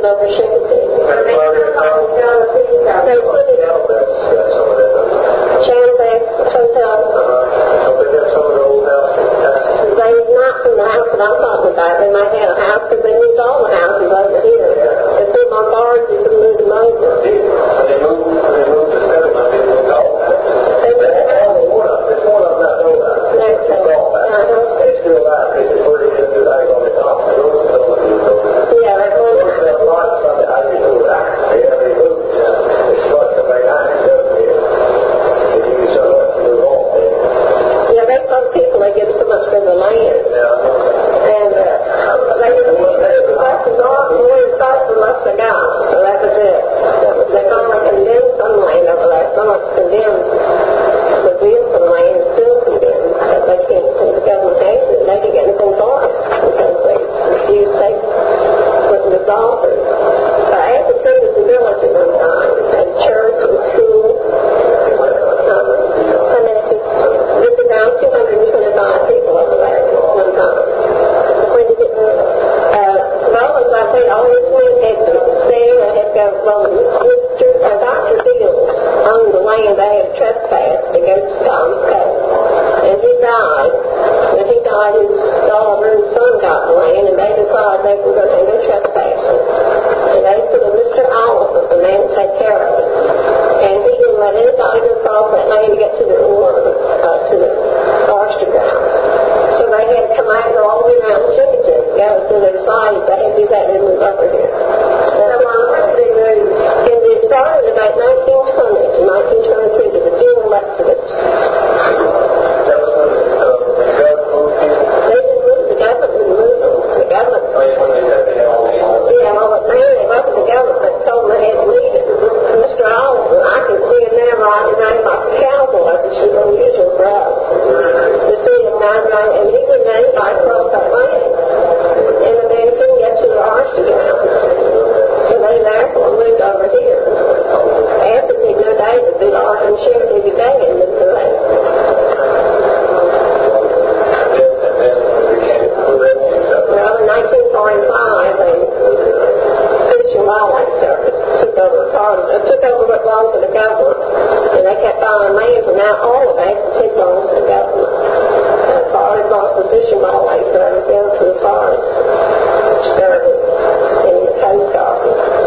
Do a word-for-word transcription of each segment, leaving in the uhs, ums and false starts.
over Shinty. Chandback Hotel. They not from the house that I'm talking about. They might have a house because they moved all the houses over here. They put them on guards and moved them over. They moved, they moved the settlement, they moved all of that. There's one of them that know about it. It's all that. It's still alive. It's just where it is that I on the top. The road is still moved. Yeah, that's one. There's a lot of stuff that I didn't know that. They have moved. It's what the way I can do it. If you can show us to move on. Yeah, they told people they give so much for the land. And uh, they didn't want to do less than all the way starts the less they got. So that was it. They finally condemned some land over there. So much condemned. The Wilson land is still condemned. But they can't, the government has it, they can get anything for it. Because they refuse to take what the dissolve it. But I had to treat it as a village at one time. And church and school. Um, I mean, it's around two hundred twenty-five people over there at one time. When you get, uh, well, as I said, all this land had to stay, I had to go, well, Mister Uh, Doctor Fields owned the land they had trespassed to go to Tom's Cove. And he died. When he died, his daughter and son got the land, and they decided they were going to go trespassing. And they put a Mister Oliver, the man to take care of it. And he didn't let anybody go across that land to get to the water, uh, to the forestry grounds. So they had to come out and go all the way around Chickajaw. Go to the side, they had to do that and move over here. And it started about nineteen twenty to nineteen twenty-three. There's a dual exodus. That was when the government moved here? They didn't move, the government didn't move them. The government. Oh, yeah, when they said they had all these laws. Yeah, well, but man, it wasn't the government that told them they had to leave it. Mister Oliver, I can see him now riding around like a cowboy, which is unusual for us. To see him riding around, and he wouldn't let anybody cross that land. And the man couldn't get to the forestry grounds. So they therefore moved over here. After they no day to be large and shared every day and moved the land. Well, in nineteen forty-five, the Fish and Wildlife Service took over part of it, took over what belonged to the government, and they kept buying land, and now all of that belongs to the government. As far as belongs to the Fish and Wildlife Service, down to the Forest Service and the Coast Guard.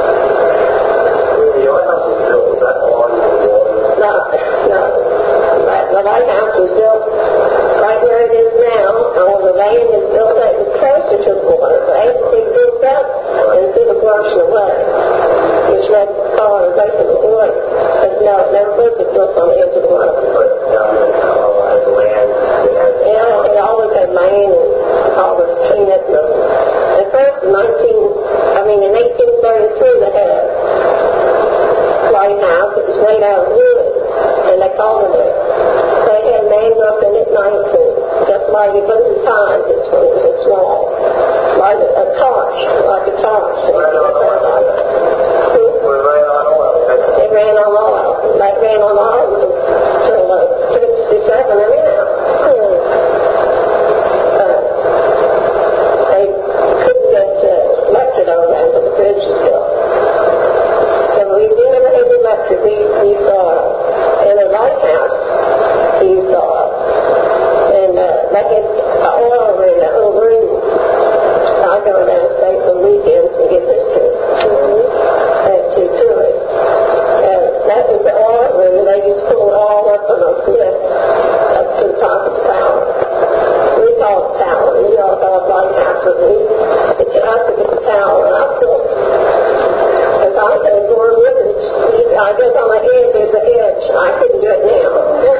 The White House was built with that long water. No, no. The White House was built right where it is now, and the land is built up closer to the water, but as it built up, and it's been washing away, which led to colonization of the water. But no, it never was built on the edge of the water. But down in Colorado, the land, they had... Yeah, they always had land and all this cleanup. At first, in nineteen, I mean, in eighteen thirty-three, they had a White House that was made out of wood, and they called it a, they had names up in it nineteen, just like a blue sign, this one was a small, like a, a torch, like a torch. It ran on oil. It ran on oil. It ran on oil. They ran on oil until uh, sixty-seven and now. Hmm. Uh, they couldn't get uh, electric on that until the bridge was built. So we never had electric. We used oil. In the White House, we used oil. And uh, they had oil in the whole room. I go down and stay for weekends and get history. Mm-hmm. And to tourists. Uh, that was the oil room, and they used to pull it all up on a lift up to the top of the tower. We call it tower. We all call it White House. But we, it's us, it's a tower. And I still, as I said, more ribbons. I guess on the edge, there's the edge. I couldn't do it now.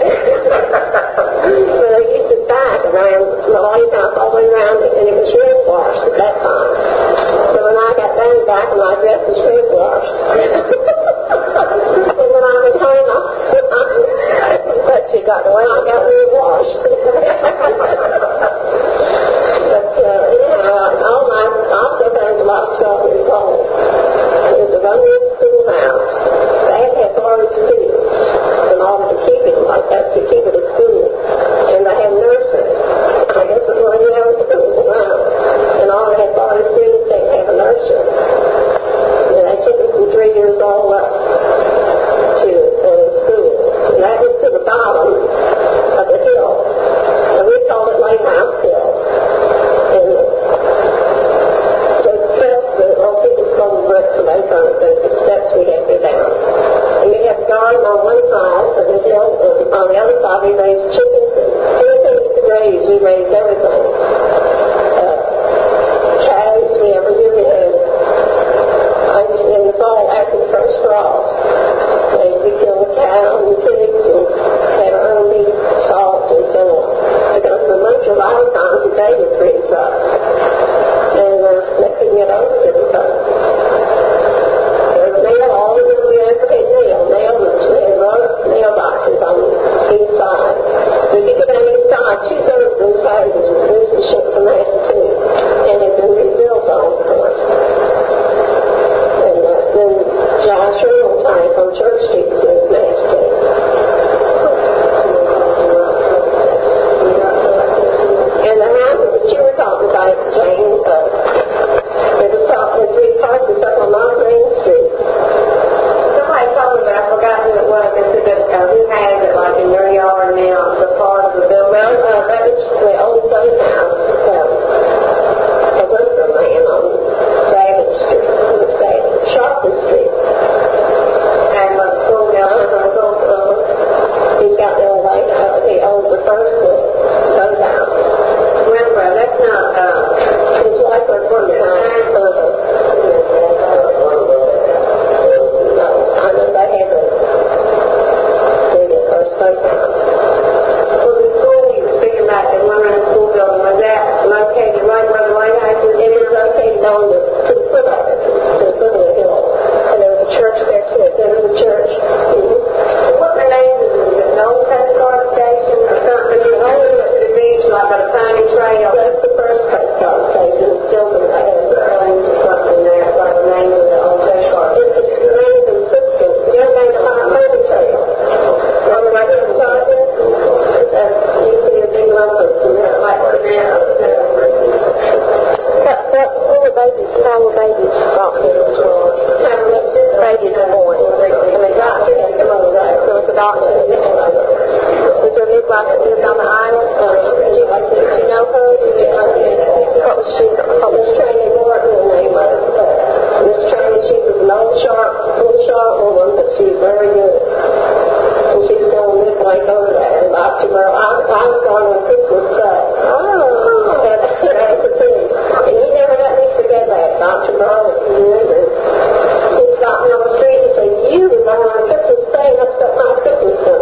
But I used to back around the White House all the way around it, and it was red washed at that time. So when I got down back, my dress was red washed. And when I was home, I but she got the way I got red washed. But uh, anyhow, all my, I still found a lot of stuff in the home. It was a running schoolhouse. They had to have forest fields in order to keep it like that, to keep it at school. And they had nursery. I guess it was, you know, school now. And all they had forest fields, they had a nursery. babies brought to this world. Babies were born. And the doctor, there was a doctor. Was there a midwife that lived on the island? Did you, did you know her? Did you know her? What was she? What was Tracy Morton, the name of it? Miss Tracy, she was an old, sharp, little sharp woman, but she was very good. And she was going to live like over there in Doctor Merle. I, I was going on Christmas Day. Oh. That, that was the thing. And he never let me forget that, Doctor Merle. He stopped me on the street and said, you was on Christmas Day, that's got my Christmas Day.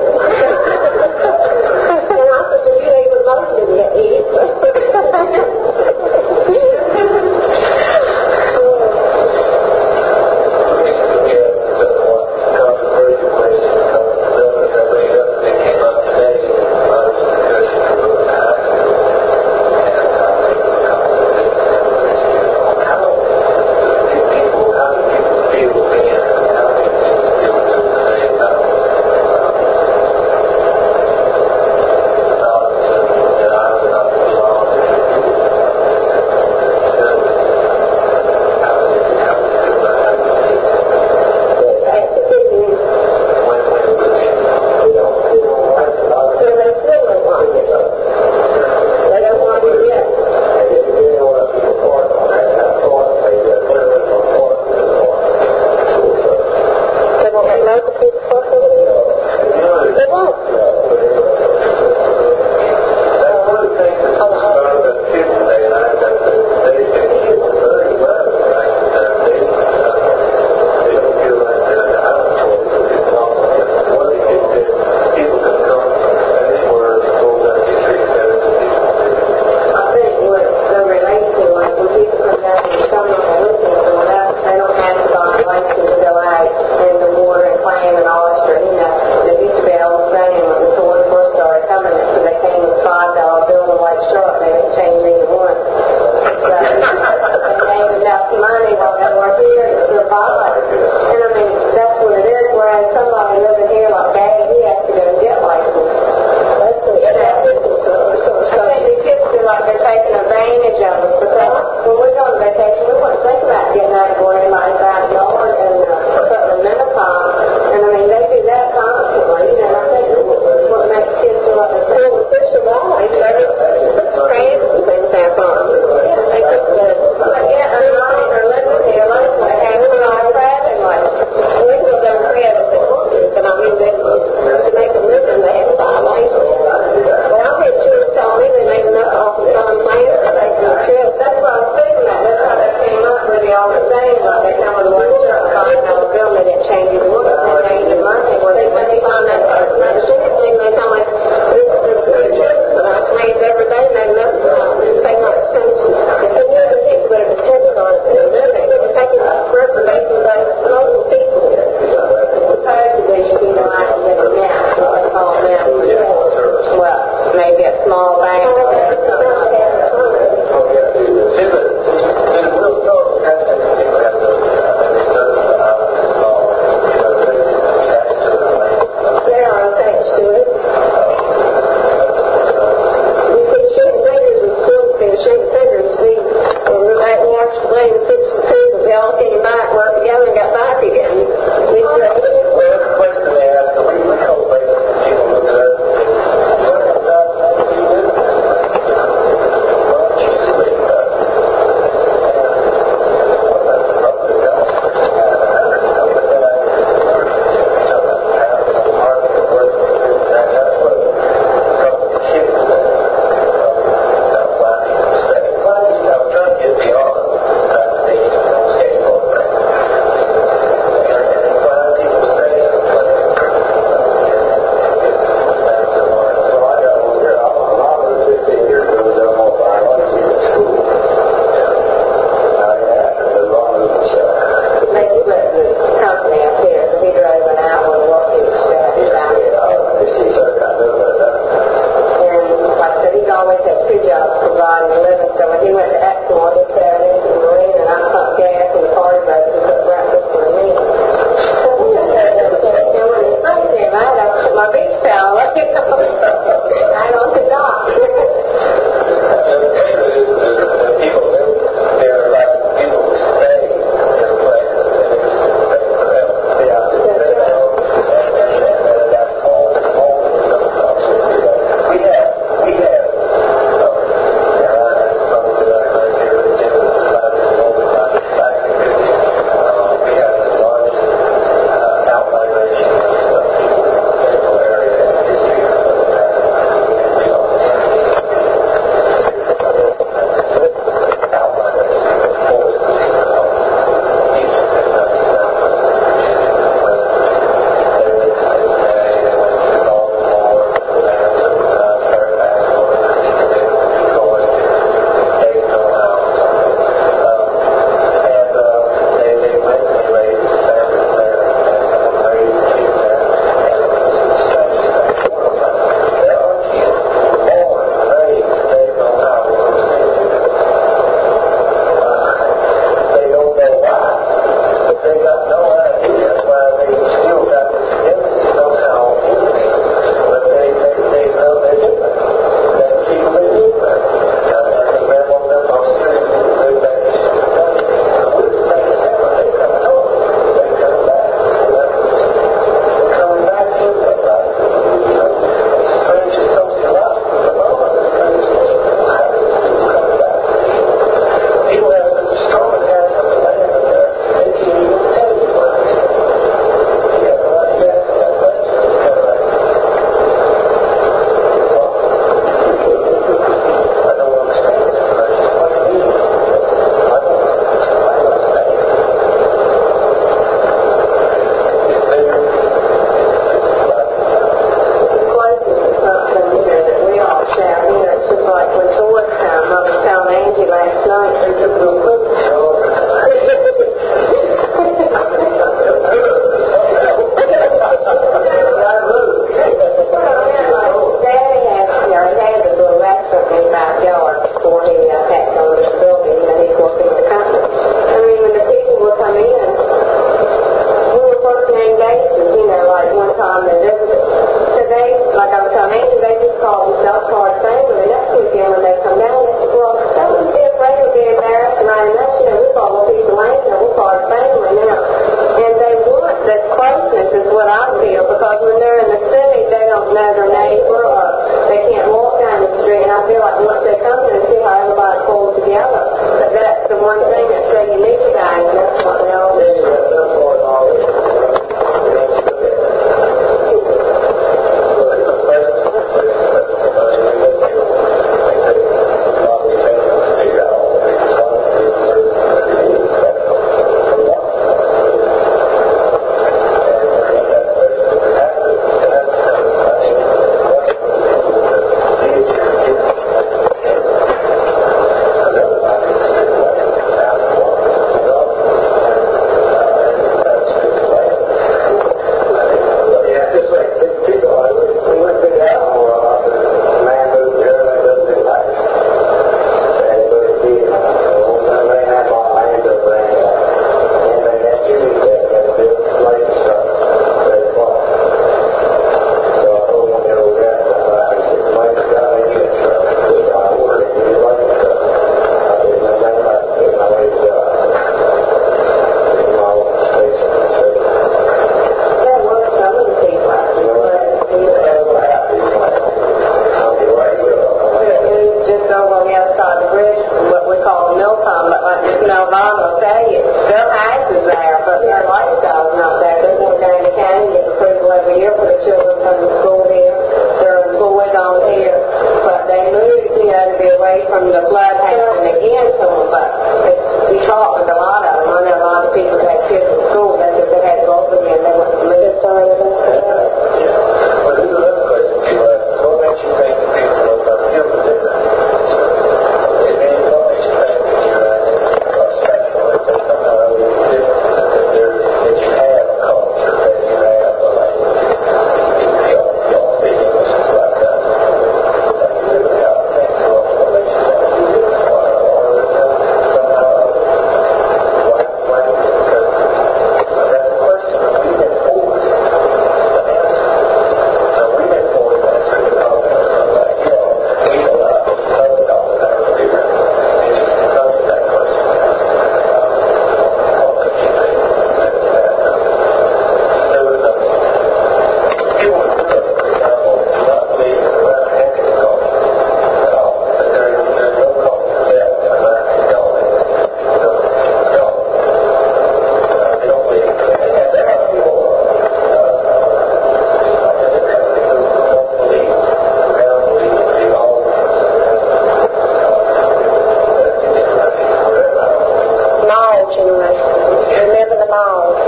remember the malls.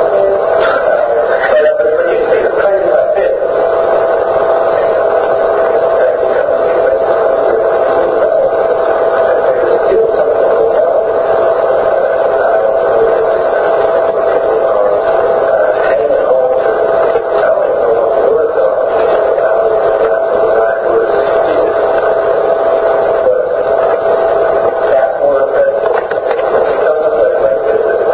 But when you see the things like this, there's still something going on. Hanging on to telling them what the words are. The right words to Jesus. But that's one of the things that comes with like this.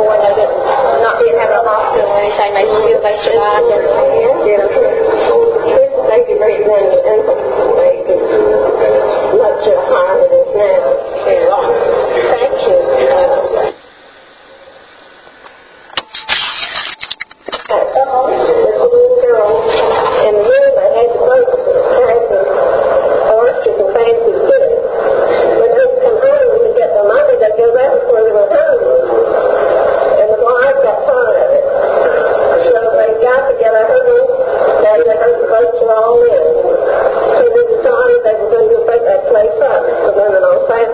before they didn't, not being have a hospital or anything, they still, they survived and did them. Baby breathing in the infant baby much higher than it is now. Yeah. Thank you. This little girl in the room, I had to wait for the oysters and things to do. When they come home to get the money, they go back before they were home. And the wife got tired of it. So they got together, I heard them, they heard the folks were all in. So they decided they were going to break that place up. The women on fast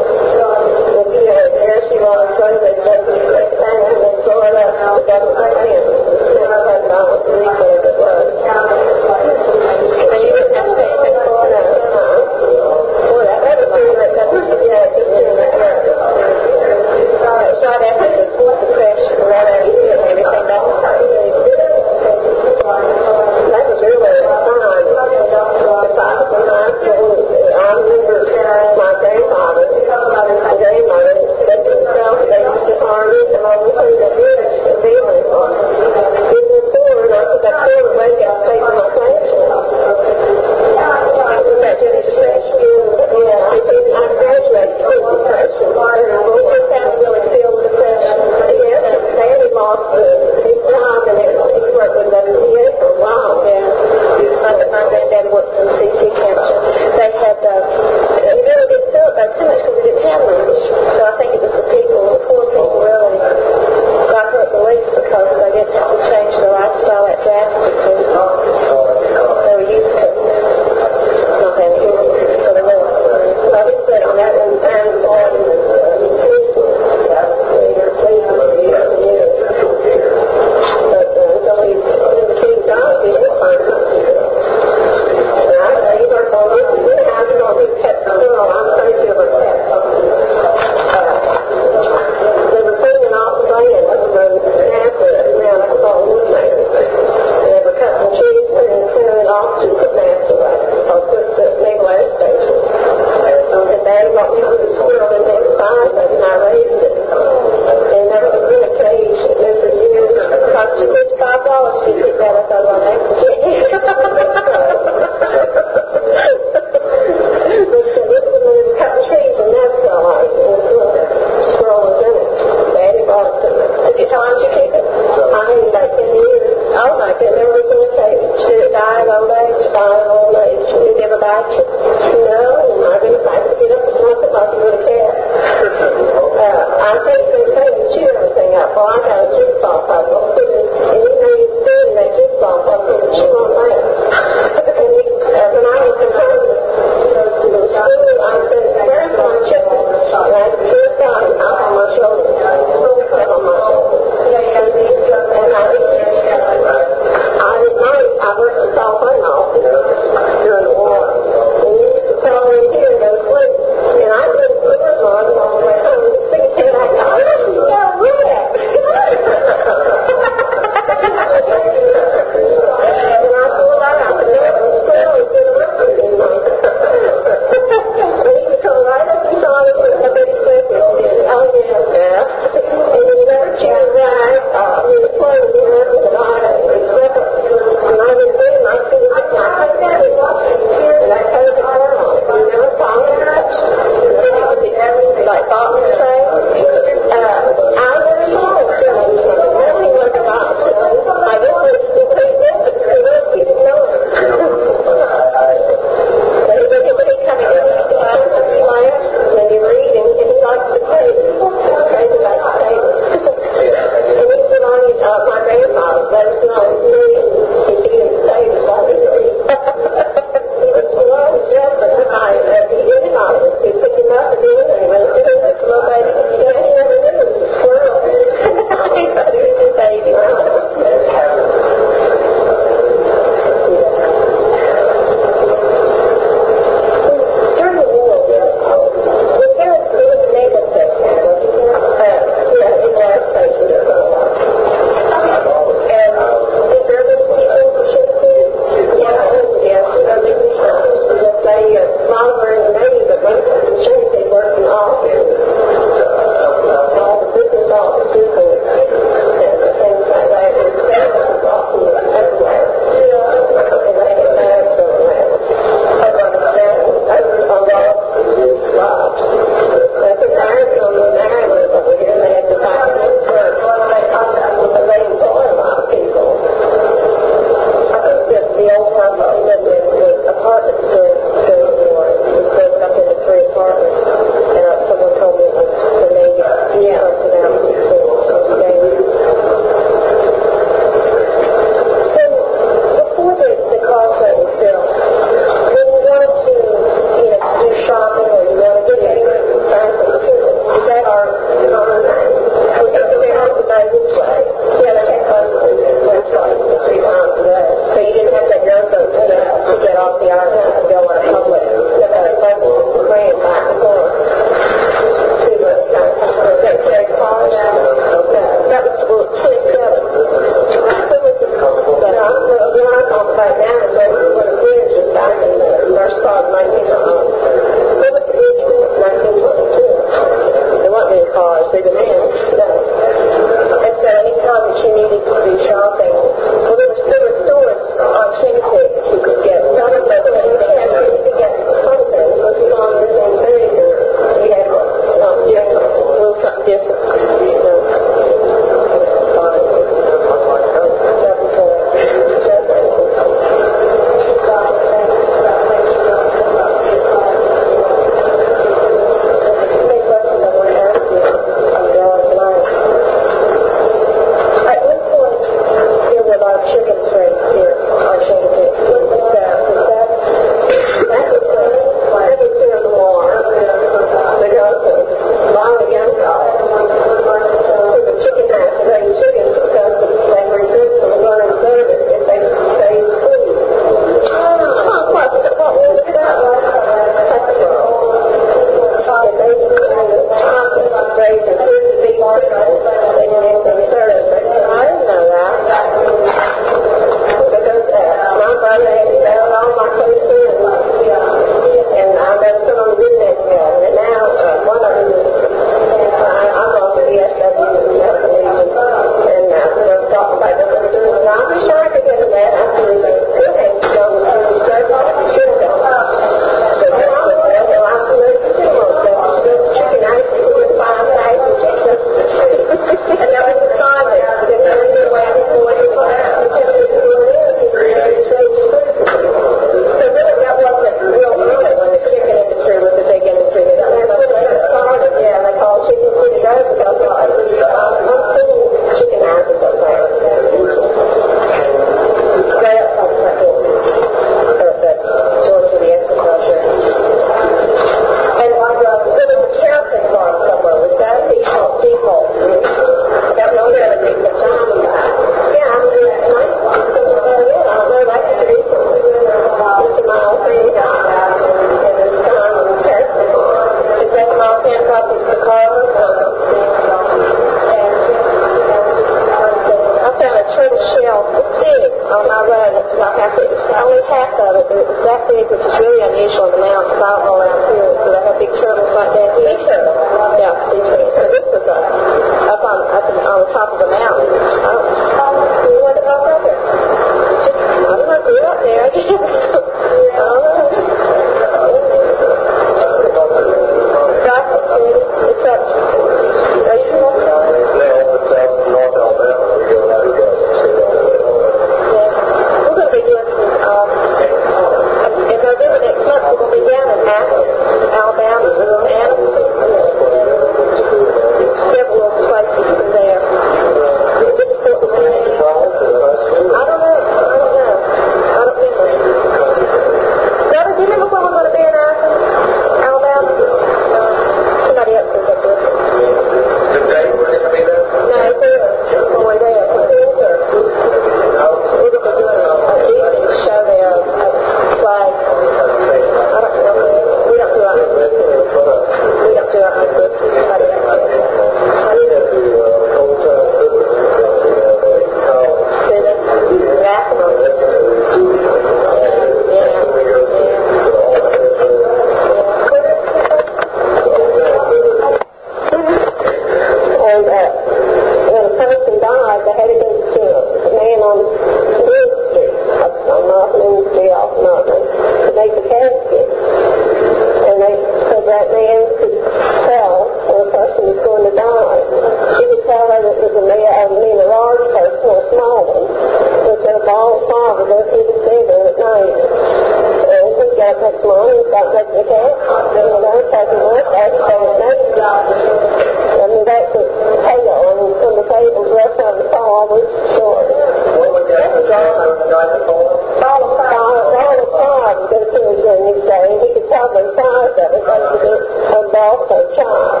all the father go through the ceiling at night. And he got next morning, he got next to the cat, and the nurse had to work, I had to stay at night. I mean, that's a tail, and from the table, the rest of the fall was short. What was that? The job of the guy that told him? All the five, all the five go through his room each day, and he could probably size of it, but it was a adult or child.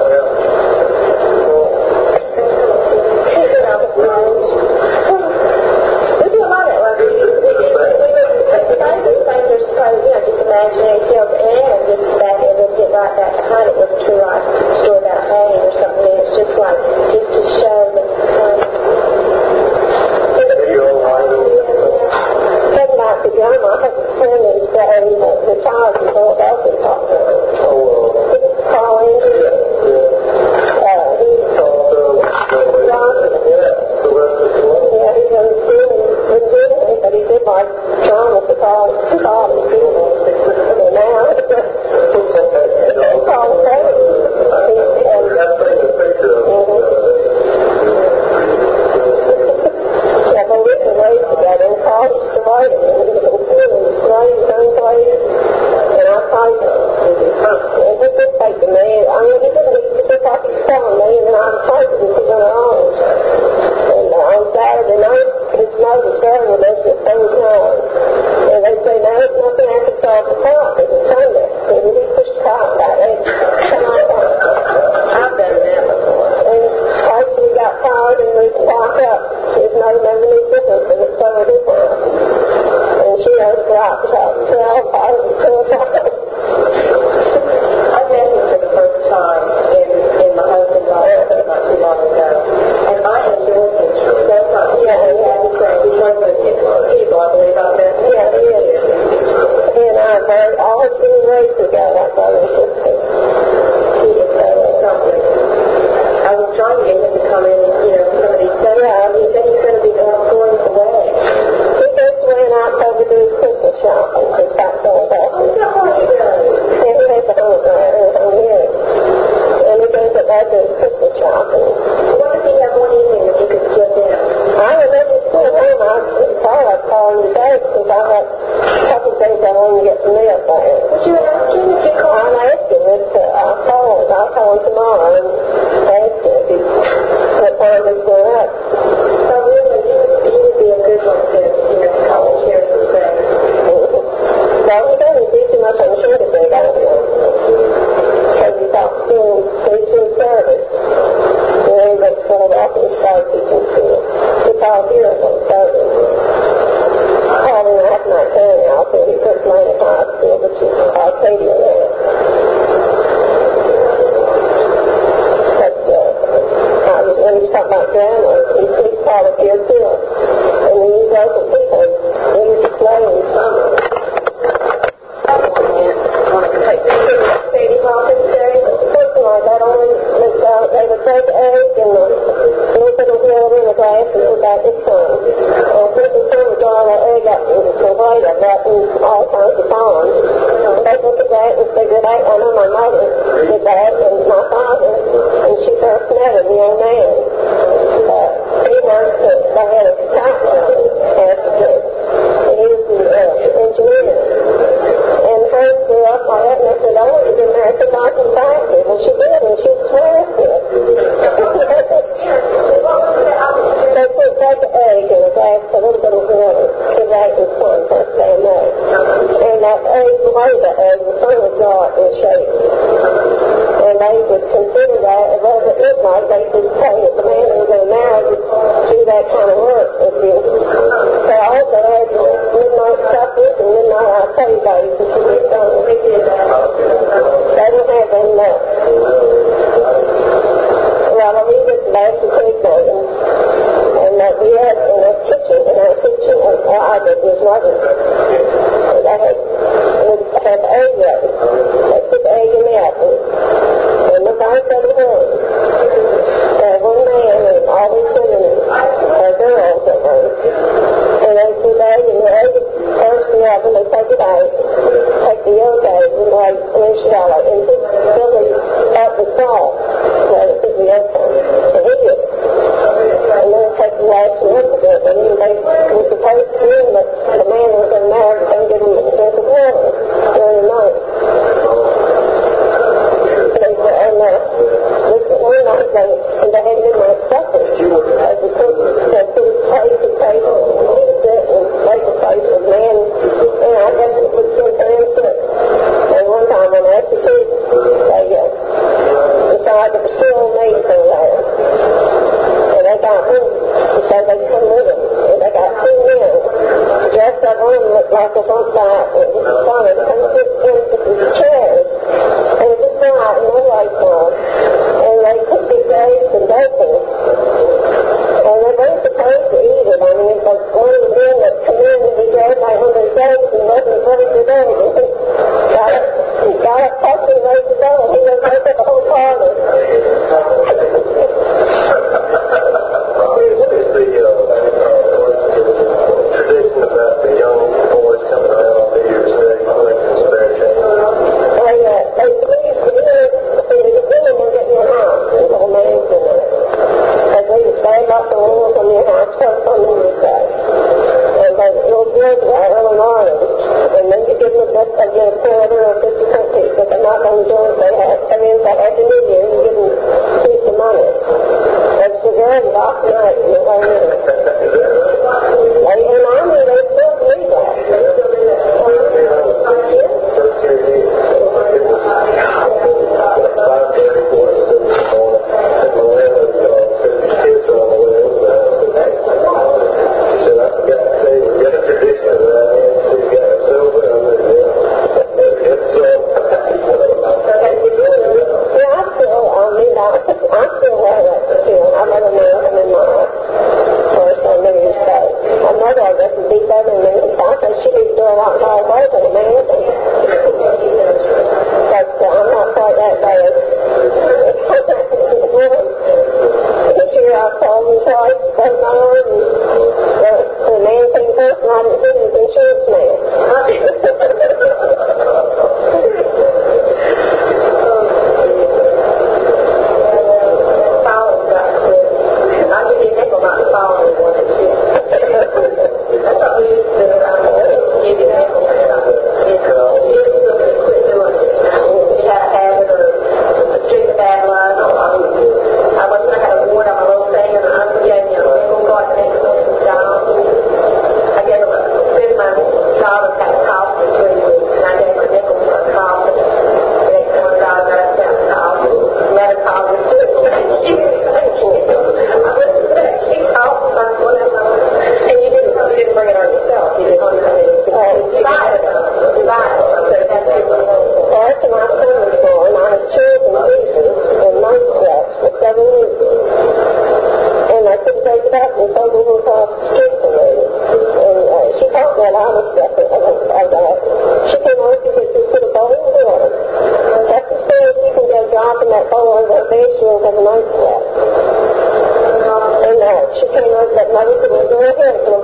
We do a lot of it. We do things are supposed, you know, just imaginary tales, and just back, and then get right back behind it with a true life story about pain or something. It's just like, just to show that um, something like the drama. I have a friend who's saying that the child in Philadelphia talked to him. Calling. Uh, he's yeah, he was doing, been doing it, but he did like drama to call, to call him. And now, it's all the same. Yeah, they lived in ways together and called us to write it. And he was feeling the slaves unplayed. And I tried to, and he did say to me, I mean, he didn't, he just like he's telling me, and then I tried to do it on our own. And uh, on Saturday night, his mother started with us just those nine. And they say, now there's nothing I can solve the clock. It's a Sunday. And he pushed the clock about eight. I've done that before. And twice we got tired and moved the clock up. His mother never knew different because it's so different. And she has the clock about twelve, five, and two o'clock. I met him for the first time in, in my husband's office not too long ago. And I enjoyed him. That's not, yeah, he had to say, he's one of the people, I believe, out there. Yeah, he is. He and I have always been raised together, our brother and sister. He is uh, something. I was trying to get him to come in, you know, some of these studies. Yeah, he said he's going to be going away. He goes away in October to do his Christmas shopping in South Philadelphia. And he has a home on here. And he goes up there to his Christmas shopping. What does he have one evening that you could slip in? I remember still home. I thought I'd call him today because I had a couple of days I wanted to get some milk there. Would you ask him if you call? I'm asking if uh, I'll call him. I'll call him tomorrow and ask him if he's what time he's going up. So really, he would, he would be a good one to, you know, to call and share some things. Well, he doesn't do too much on the show today, don't he? Because he's out doing teaching service. And then he gets pulled off and starts teaching school. It's all here on service. I called him last night saying out there he took Lane High School, which is Arcadia now. But uh, I was, when he was talking about grammar, he, he called it here too. And we use local people. We used to play in summer. Katie Hawkins Day, something like that, only looked out, they would take eggs and a little bit of water in a glass and put that in sun. And put the sun would draw that egg up and the white of that in all kinds of ponds. And they looked at that and figured out, I know my mother did that and my father, and she first met him, the young man. Uh, he learned that they had a typewriter after this. And he was the uh, engineer. And first grew up like that, and I said, I want you to get married to Martin Baxter. And she did, and she swears to it. They put that egg in a glass, a little bit of water, to right in sun, first day of May. And that egg, the way the egg, the sun was dark in shape. And they would consider that, as well as it looked like, they would say that the man who was going to marry would do that kind of work with you. So I also had midnight suppers and midnight I pay days, and she was done. They don't have them left. Well, I mean, it's basket cake building. And uh, we had in our kitchen, in our kitchen, and well, I did, was wasn't. And I had, would have egg rolls. They put the egg in the apple. And the guy said it was. And one man, and all these women, or girls that were, and they put the egg in the egg, first in the oven, they take it out, take the yolk out, and like, and then shell it, and put the up with salt, let it put the yolk on, and eat it. And then take the last one of it, and then they were supposed to do like a bunk out, it was fun, and it just went to the chairs, and it just went out in no light bulb, and they cooked it eggs and bacon, and they weren't supposed to eat it. I mean, it's like one of the men that come in and they grab my hundred eggs and wasn't supposed to do it. Got up, got up, touched and raised the bell, and he was right at the whole parlor. What is the uh, tradition about the young boys coming around on New Year's Day collecting spare change? Well, yeah, they believe the women, the women will get in your house and go maids in it. Because they just bag up the rules on your house first on New Year's Day. And they will build that early morning. And then you give them a bit, like a quarter or fifty cent piece, but they're not going to do it. They have, I mean, that every New Year you give them a piece of money. That's the very last night in the whole year. They, in Army, they still believe that. And uh, she came over that mother could go ahead.